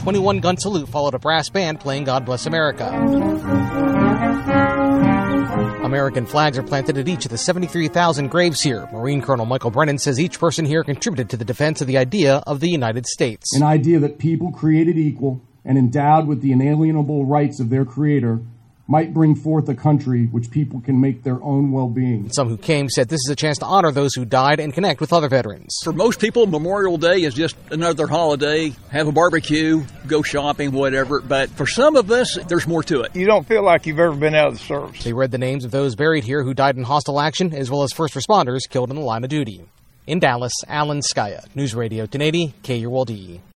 21-gun salute followed a brass band playing God Bless America. American flags are planted at each of the 73,000 graves here. Marine Colonel Michael Brennan says each person here contributed to the defense of the idea of the United States. An idea that people created equal and endowed with the inalienable rights of their Creator might bring forth a country which people can make their own well-being. Some who came said this is a chance to honor those who died and connect with other veterans. For most people, Memorial Day is just another holiday, have a barbecue, go shopping, whatever. But for some of us, there's more to it. You don't feel like you've ever been out of the service. They read the names of those buried here who died in hostile action, as well as first responders killed in the line of duty. In Dallas, Alan Skaya, News Radio 1080, KULD.